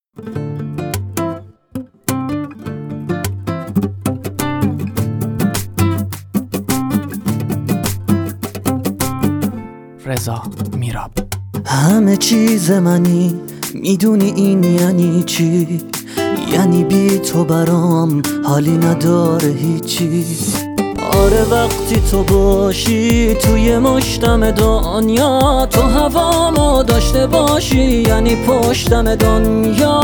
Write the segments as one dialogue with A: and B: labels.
A: رضا میراب.
B: همه چیز منی، میدونی این یعنی چی؟ یعنی بی تو برام حالی نداره هیچی. آره وقتی تو باشی توی مشتم دنیا، تو هوامو داشته باشی یعنی پشتم دنیا.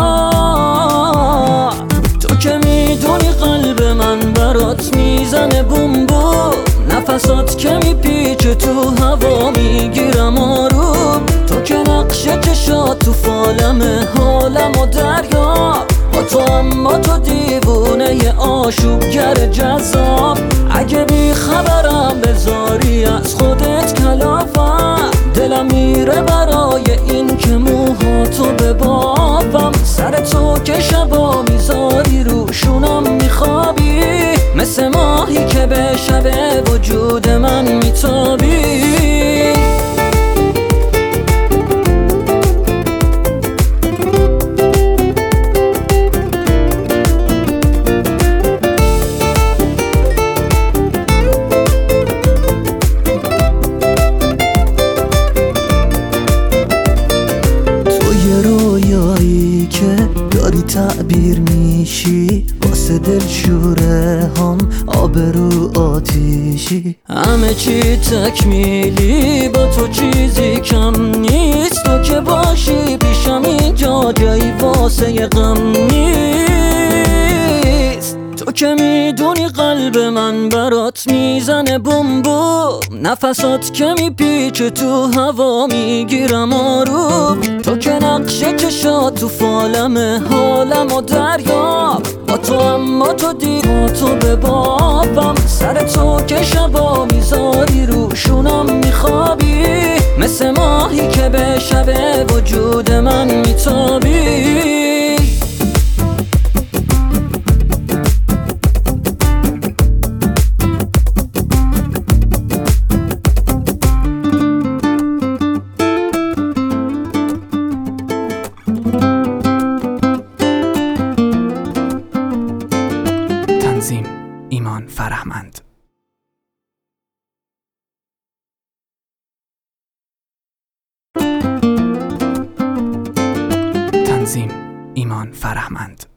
B: تو که میدونی قلب من برات میزنه بوم بوم، نفسات که میپیچه تو هوا میگیرم آروم. تو که نقشه چشات تو فالمه حالم و دریا، با تو اما تو دیوونه ی آشوبگر جذاب. اگه بی خبرم بذاری از خودت کلافم، دلم میره برای این که موهاتو ببافم. سر تو که شبا میذاری روشونم میخوابی، مثل ماهی که به شب وجود من میتابی. رویایی که داری تعبیر میشی، واسه دلشوره هم آبرو آتیشی. همه چی تکمیلی، با تو چیزی کم نیست. تو که باشی پیشم اینجا جایی واسه غم نیست. تو که میدونی قلب من برات میزنه بوم بوم، نفسات که میپیچه تو هوا میگیرم آروم. تو که نقشه چشات تو فالمه حالم و دریا، با تو اما تو دیواتو ببافم. سر تو که شبا میذاری روشونم میخوابی، مثل ماهی که به شب وجود من میتابی.
A: تنظیم ایمان فرهمند. تنظیم ایمان فرهمند.